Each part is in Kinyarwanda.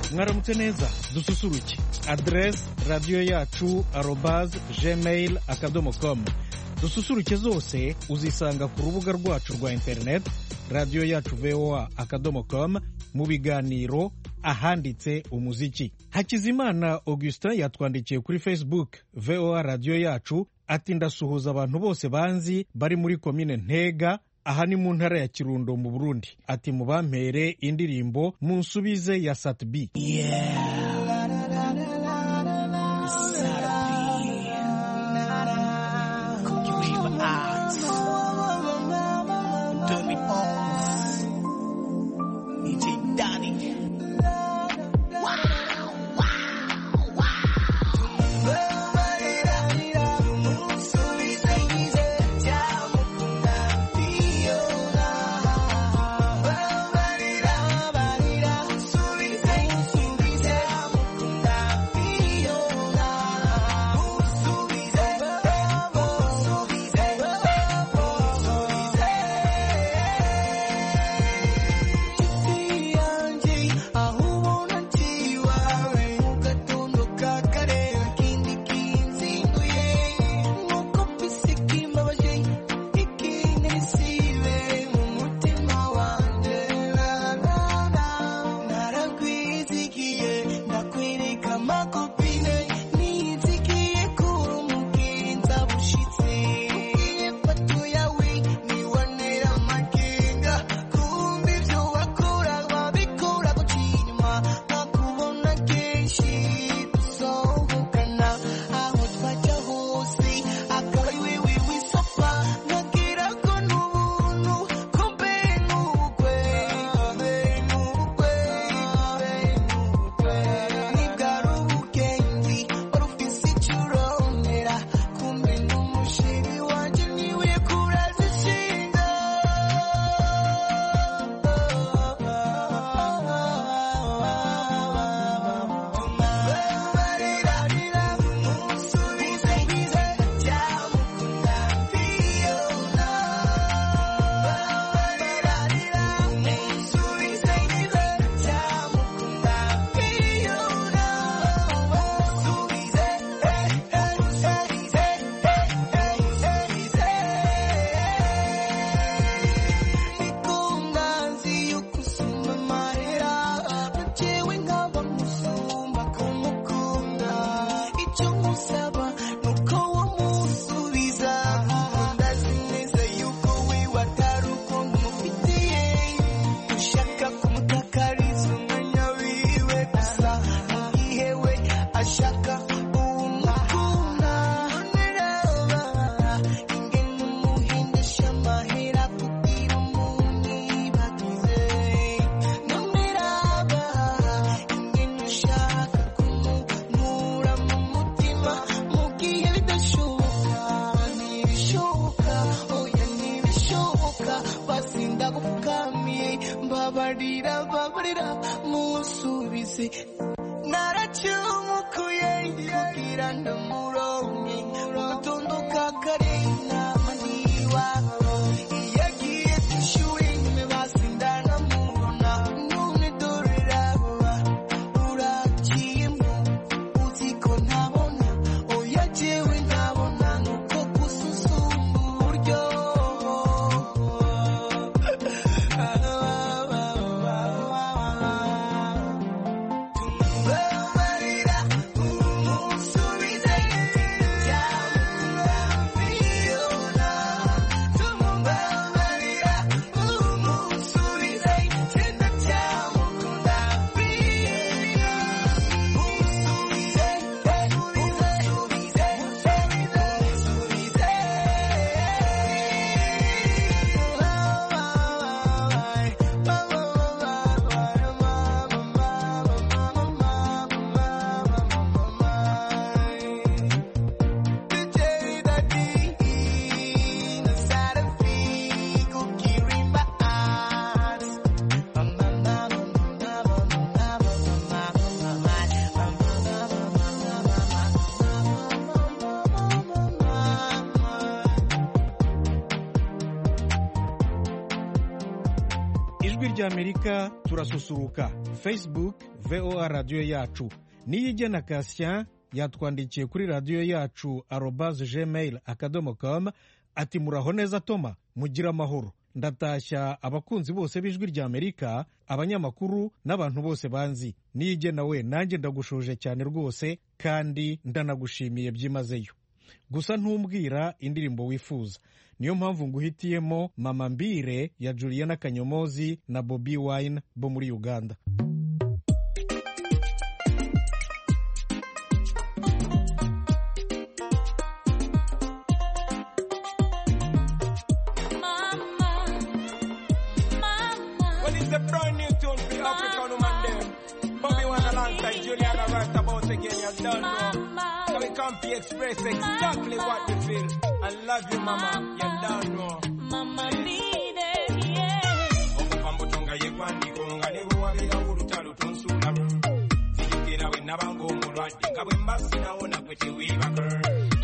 mwaramutse neza dususuruke adresse radiyo yacu @gmail.com. dususuruke zose uzisanga ku rubuga rwacu rwa interineti radiyo yacu voa.com, mu biganiro ahanditse umuziki. Hakizimana Augustin yatwandikiye kuri Facebook voa radiyo yacu ati ndasuhuza abantu bose banzi bari muri komine Ntega, aha ni mu ntara ya Kirundo mu Burundi. Ati mubampere indirimbo munsubize ya Satbi. Munsubize ijwi ry'Amerika turasusuruka. Facebook VOA radiyo yacu. Niyigena Cassien yatwandikiye kuri radiyo yacu @gmail.com ati muraho neza Toma, mugira amahoro. Ndatashya abakunzi bose b'ijwi ry'Amerika, abanyamakuru n'abantu bose banzi. Niyigena we, nanjye ndagushuje cyane rwose kandi ndanagushimiye byimazeyo. Gusa ntumbwira indirimbo wifuza. Niyo mpamvu nguhitiyemo Mama Mbire ya Juliana Kanyomozi na Bobi Wine bo muri Uganda. Juliana right about again, you don't know. So we come to express exactly what we feel. I love you, Mama, you don't know. Mama Mbire, yeah. Okupambutonga yekwandiko nga ne buwabira olutalo tonsulamu. Sijukira we nabango omulwadde nga bwe mbasinaona gwe teweebaka.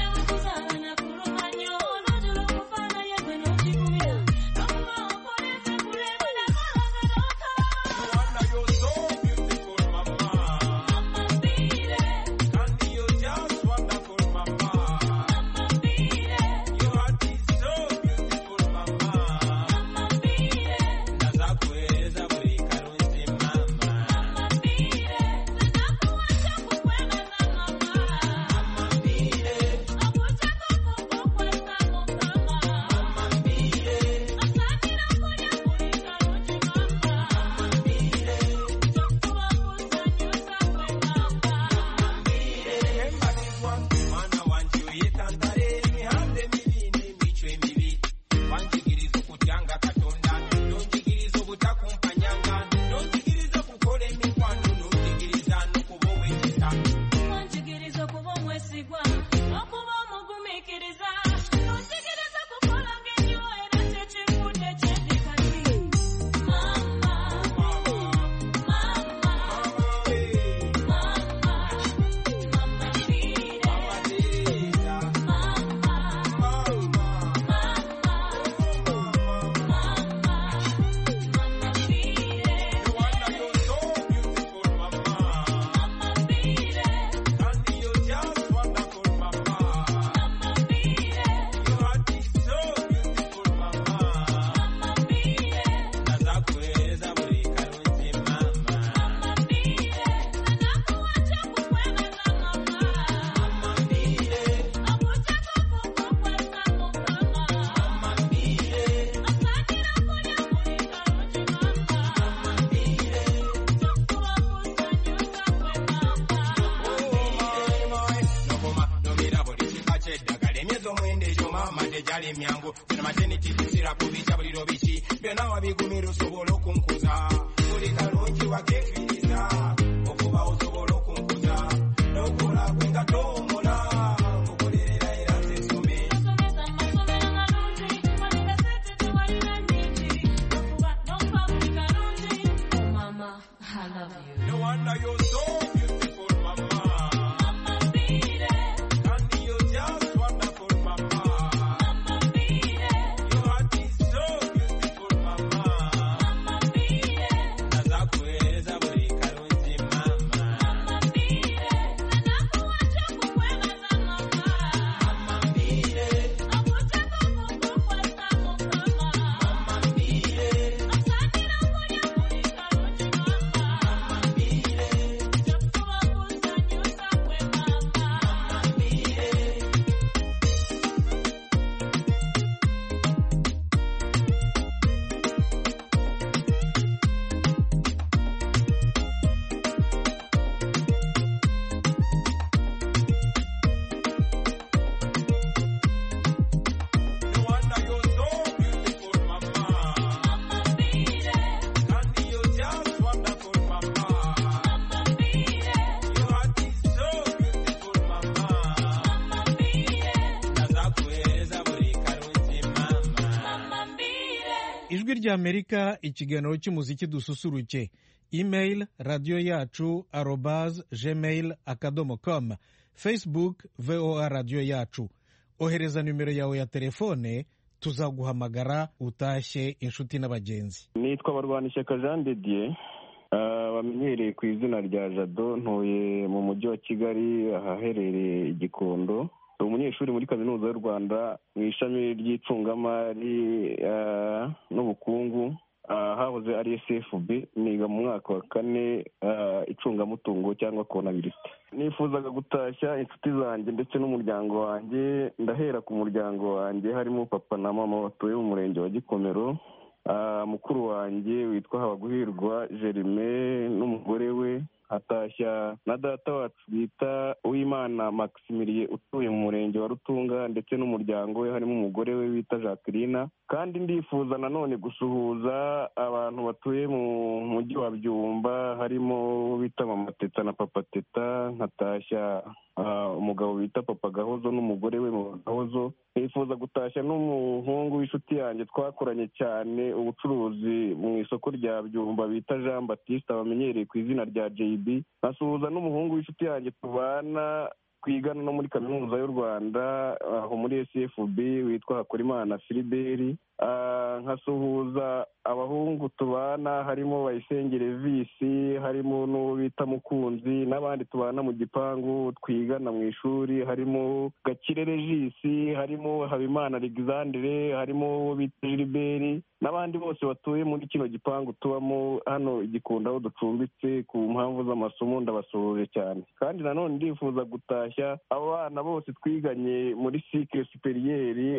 Emyango na maternity sira kubicha buliro bichi byona wabigumira osobola okunkuza buli kalungi wakefiriza okuba osobola okunkuza n'okola kwenga tomola okukolerera era nsesome Mama, I love you. No wonder you're so beautiful, Mama. Mama Mbire, And you're just wonderful, Mama. Ijwi ry'Amerika, ikiganiro cy'umuziki dususuruke. Email radio yacu @gmail.com. Facebook VOA radio yacu. Ohereza numero yawe ya telefone tuzaguhamagara utashye inshuti n'abagenzi. Nitwa Barwanishyaka Jean de Dieu, bamenyereye ku izina rya Jado, ntuye mu mujyi wa Kigali ahaherereye Gikondo. Umunyeshuri muri Kaminuza y'u Rwanda mu ishami ry'icungamari n'ubukungu, hahoze ari SFB, niga mu mwaka wa 4 icungamutungo cyangwa kontabiliste. Nifuzaga gutashya inshuti zanjye ndetse n'umuryango wanjye. Ndahera ku muryango wanjye harimo papa na mama batuye mu murenge wa Gikomero, mukuru wanjye witwa Habaguhirwa Jerime n'umugore we, hatashya na data wacu bita Uwimana Maximilien utuye mu murenge wa Rutunga ndetse n'umuryango we harimo umugore we bita Jacqueline. Kandi ndifuza nanone gusuhuza abantu batuye mu mujyi wa Byumba harimo bita Mama Teta na Papa Teta, nkatashya umugabo bita Papa Gahozo n'umugore we mu Gahozo. Nifuza gutashya n'umuhungu w'inshuti yanjye twakoranye cyane ubucuruzi mu isoko rya Byumba bita Jean Baptiste, bamenyereye ku izina rya JB. Nkasuhuza n'umuhungu w'inshuti yanjye tubana twigana no muri Kaminuza y'u Rwanda aho muri SFB witwa Hakorimana Philibert. Nkasuhuza abahungu tubana harimo Bayisengere Visi, harimo n'uwo bita Mukunzi, n'abandi tubana mu gipangu twigana mu ishuri harimo Gakire Regisi, harimo Habimana Alexandre, harimo uwo bita Gilbert, n'abandi bose batuye muri kino gipangu tubamo hano Igikondo aho ducumbitse ku mpamvu z'amasomo. Ndabasuhuje cyane. Kandi nanone ndifuza gutashya abana bose twiganye muri cycle supérieur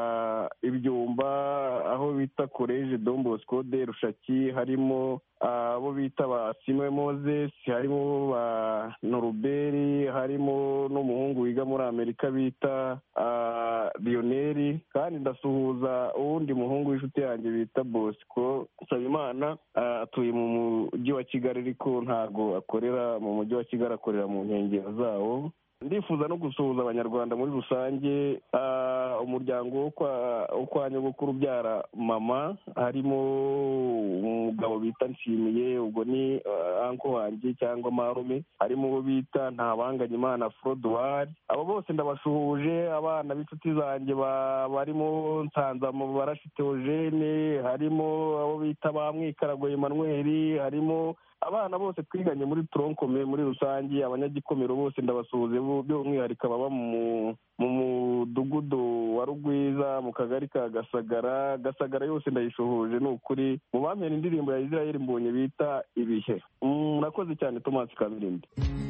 Ibyumba aho bita Collège Don Bosco de Rushaki, harimo abo bita ba Simwe Moses, harimo ba Noruberi, harimo n'umuhungu wiga muri Amerika bita Lionel. Kandi ndasuhuza uwundi muhungu w'inshuti yanjye bita Bosco Nsabimana, atuye mu mujyi wa Kigali ariko ntago akorera mu mujyi wa Kigali, akorera mu nkengero zawo. Ndifuza no gusuhuza abanyarwanda muri rusange, umuryango wo kwa nyogokuru ubyara mama, harimo umugabo bita Nshimiye, ubwo ni anko wanjye cyangwa marume, harimo uwo bita Ntabanganye Imana Frodoir. Abo bose ndabashuhuje. Abana b'inshuti zanjye barimo Nsanzamo Barashi Theogene, harimo abo bita Bamwikarago Emmanuel, harimo abana bose twiganye muri Tronkome muri rusange. Abanyagikomero bose ndabasuhuze, by'umwihariko baba mu mudugudu wa Rugwiza mu kagari ka Gasagara yose ndayishuhuje. Ni ukuri mu bampera indirimbo ya Israel Mbonye bita Ibihe. Murakoze cyane Thomas Kabirindi.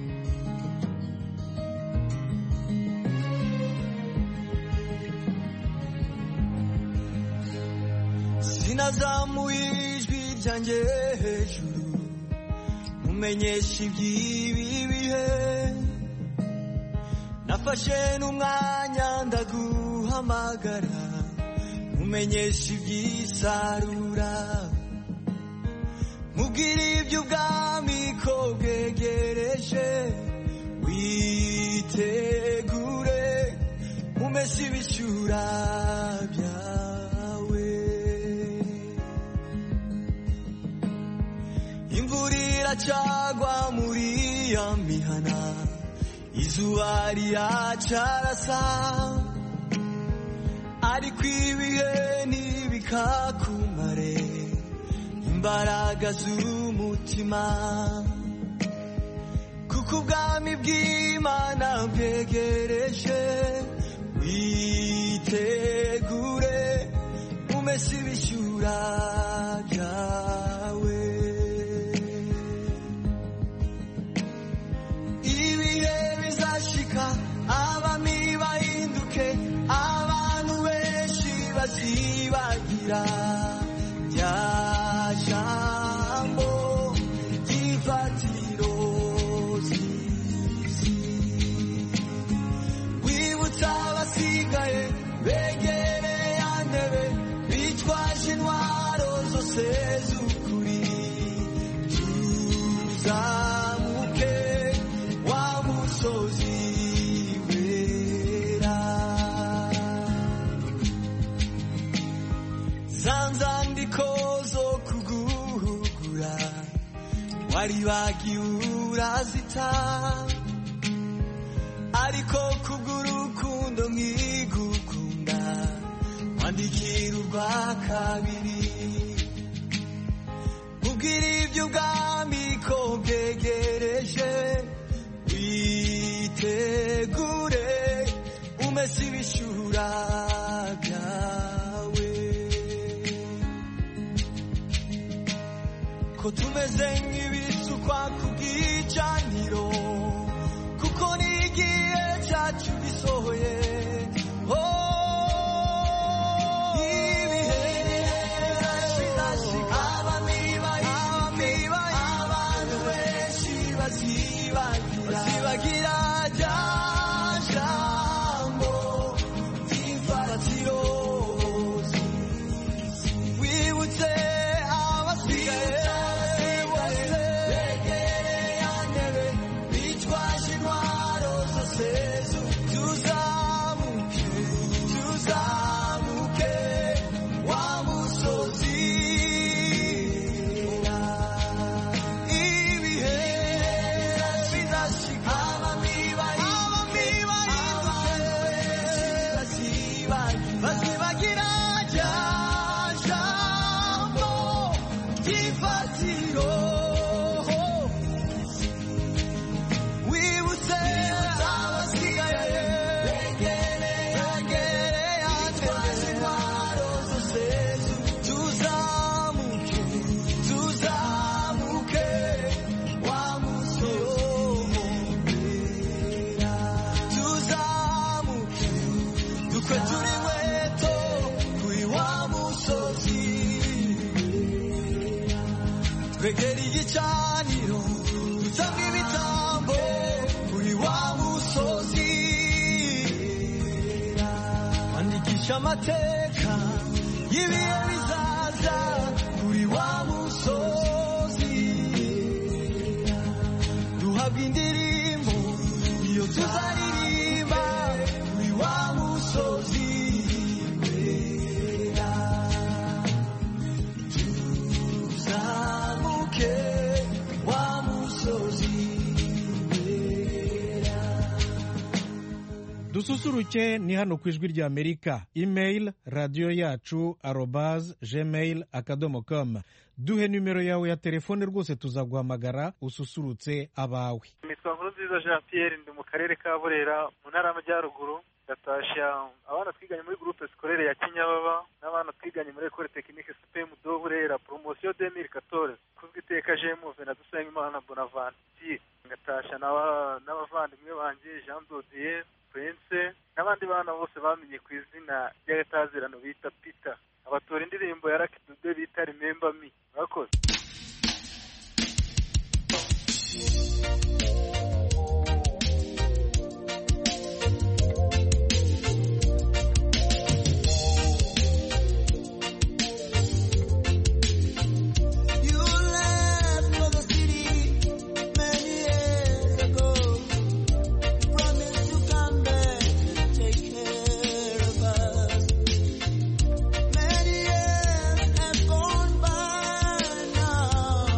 Sinazamuye ijwi ryanjye hejuru mumenyesha iby'ibi bihe, nafashe n'umwanya ndaguhamagara mumenyesha iby'isarura, mubwire iby'ubwami ko bwegereje, witegure mumese ibishyura byawe. Imvura iracagwa muri ya mihana, izuba riracarasa, ariko ibihe ntibikakumare imbaraga z'umutima, kuko ubwami bw'Imana bwegereje, witegure umese ibishyura byawe. Ibihe bizashika abami bahinduke, abantu benshi bazibagira rya jambo ry'ifatiro z'isi. Wibutsa abasigaye begereye ya ntebe, bitwaje intwaro zose z'ukuri, tuzamuke wa musozi wera. Zanzandiko zo kuguhugura wari bagiye urazita, ariko kubw'urukundo nkigukunda wandikira urwa kabiri ubwira iby'ubwami ko bwegereje witegure umese ibishura byawe ko tumeze nk'ibisukwa ku bw'icaniro kuko n'igihe cyacu gisohoye bazibagira rya jambo ry'imfatiro wibutse abasigaye bose begereye ya ntebe bitwaje intwaro zose tuzamuke wa musozi twegera igicaniro dutanga ibitambo kuri wa musozi wandikisha amateka y'ibihe bizaza kuri wa musozi duhabwa indirimbo iyo tuzaririmba kuri wa musozi dususuruke ni hano ku ijwi rya Amerika. Email radiyo yacu @gmail.com. duhe nimero yawe ya telefone rwose tuzaguhamagara ususurutse abawe. Nitwa Nkurunziza Jean Pierre, ndi mu karere ka Burera mu ntara y'Amajyaruguru. Gatashya abana twiganye muri groupe scolaire ya Kinyababa n'abana twiganye muri Ecole Technique SPM do Burera promotion 2014 kuzwi iteka Jemuve na Dusengimana Bonaventure. Gatashya n'abavandimwe banje Jean Dodier Prince n'abandi bana bose bamenye ku izina ry'agatazirano bita Peter. Abatora indirimbo ya Lucky Dube bita Remember Me. Murakoze. Many years have gone by now.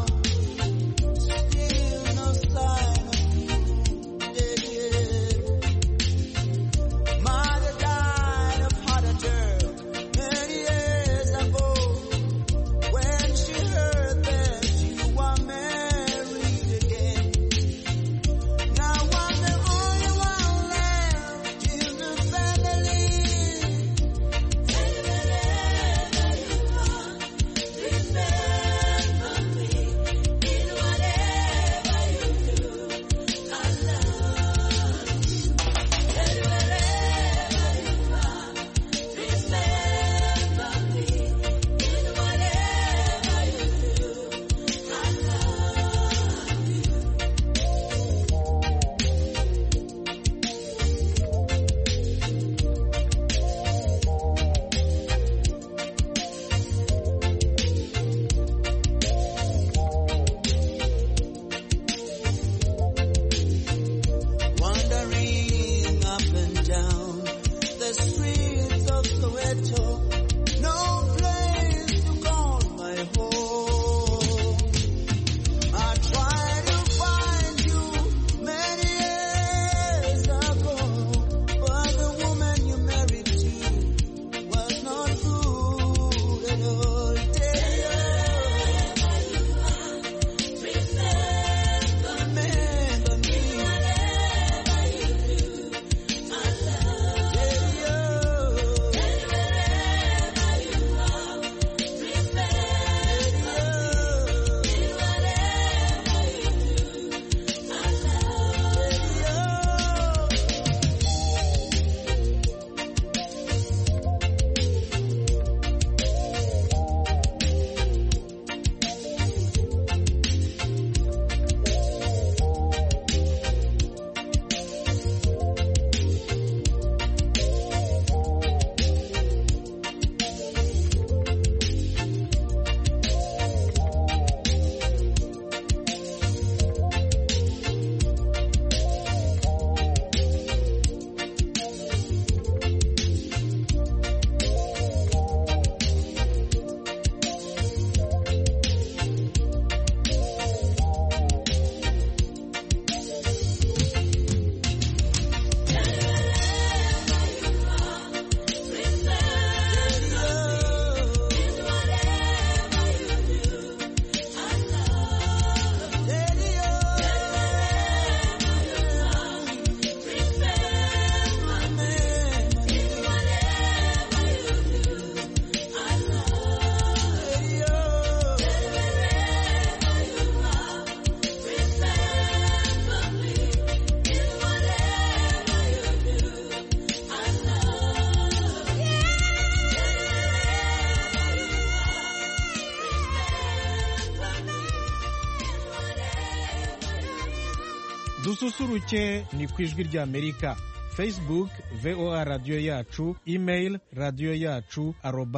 dususuruke ni ku ijwi ry'Amerika. Facebook VOA radiyo yacu, email radiyo yacu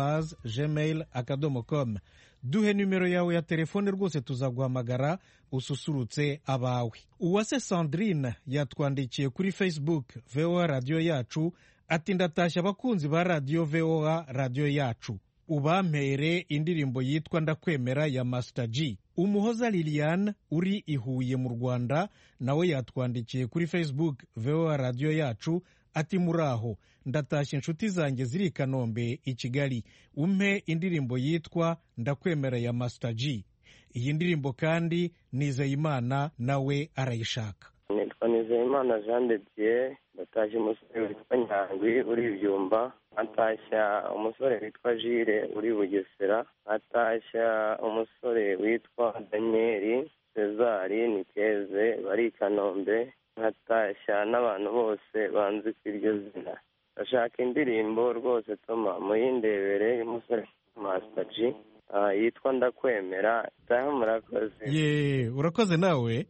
@gmail.com. duhe nimero yawe ya telefone rwose tuzaguhamagara ususurutse abawe. Uwase Sandrine yatwandikiye kuri Facebook VOA radiyo yacu ati ndatashya abakunzi ba radiyo VOA radiyo yacu, ubampere indirimbo yitwa Ndakwemera ya Master G. Umuhoza Liliane uri i Huye mu Rwanda nawe yatwandikiye kuri Facebook VOA radiyo yacu ati muraho, ndatashya inshuti zanjye ziri i Kanombe i Kigali, umpe indirimbo yitwa Ndakwemera ya Master G. Iyi ndirimbo kandi Nizeyimana nawe arayishaka. Nitwa Nizeyimana Jean de Dieu, ndatashya umusore witwa Nyangwi uri Byumba, ndatashya umusore witwa Jire uri Bugesera, ndatashya umusore witwa Daniel Cezari Nikeze bari i Kanombe, ndatashya n'abantu bose banzi ku iryo zina. Ndashaka indirimbo rwose Toma muyindebere y'umusore Master G yitwa Ndakwemera. Taha murakoze. Urakoze nawe.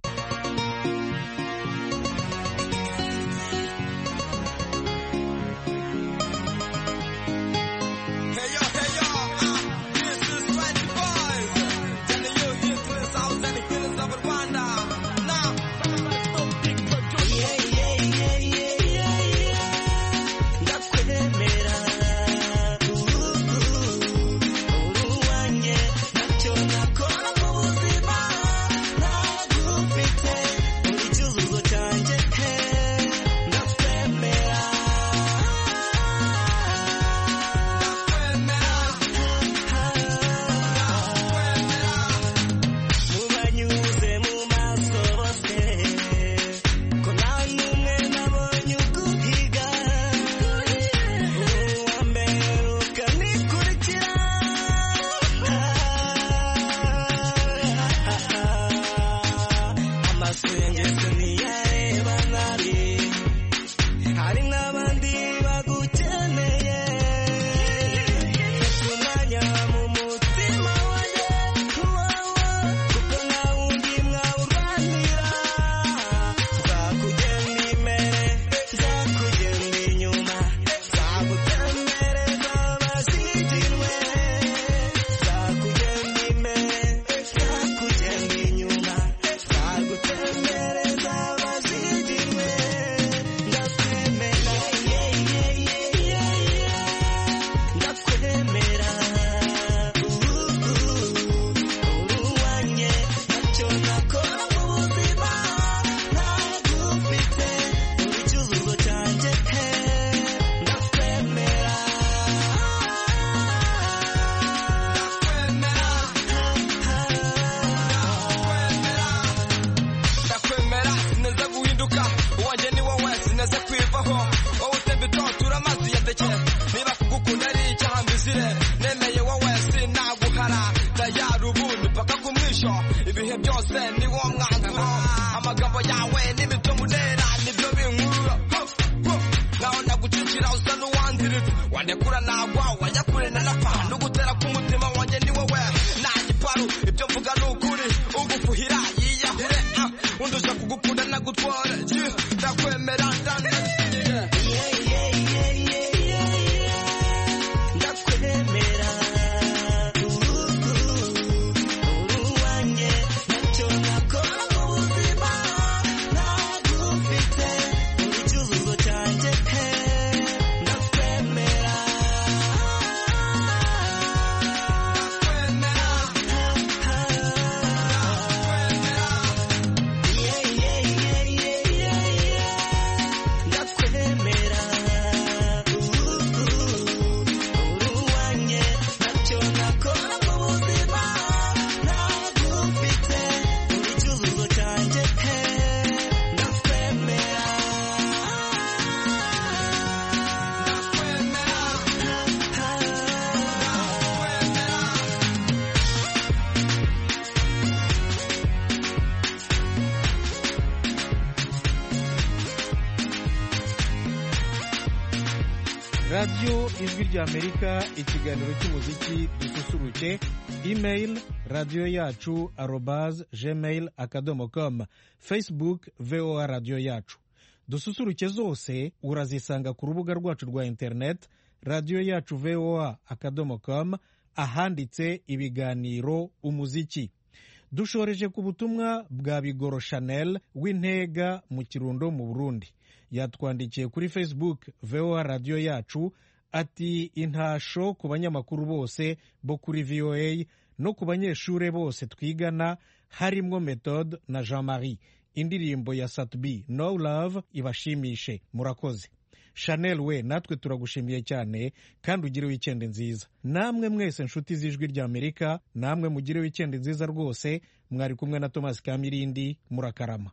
radiyo ijwi ry'Amerika, ikiganiro cy'umuziki dususuruke. email radiyo yacu @gmail.com, Facebook VOA radiyo yacu. Dususuruke zose urazisanga ku rubuga rwacu rwa internet radiyo yacu VOA.com, ahanditse ibiganiro umuziki. Dushoreje ku butumwa bwa Bigoro Chanel w'Intega mu Kirundo mu Burundi. Yatwandikiye kuri Facebook VOA radiyo yacu ati intasho ku banyamakuru bose bo kuri VOA no ku banyeshure bose twigana harimwo Methode na Jean-Marie. Indirimbo ya Satbi No Love ibashimishe. Murakoze. Chanel we, natwe turagushimiye cyane kandi ugire weekend nziza. Namwe mwese nshuti z'Ijwi ry'Amerika, namwe mugire weekend nziza rwose. Mwari kumwe na Thomas Kamirindi, murakarama.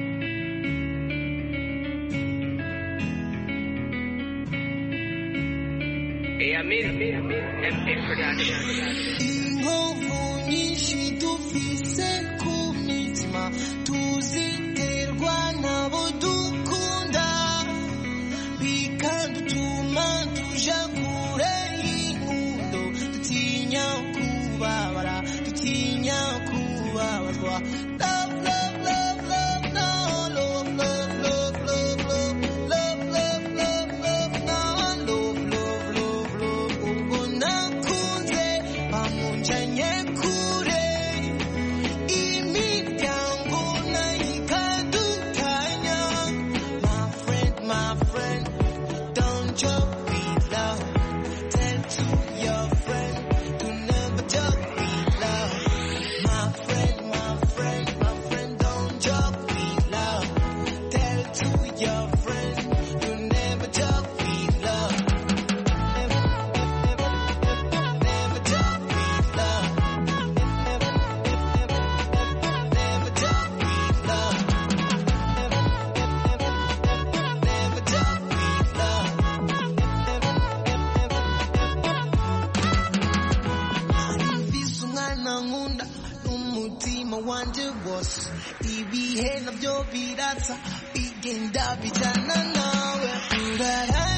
Inkovu nyinshi dufise ku mitima tuziterwa nabo dukunda bikadutuma tuja kure y'inkundo dutinya kubabara dutinya kubabazwa. Ibihe nabyo biratsa bigenda bijana nawe.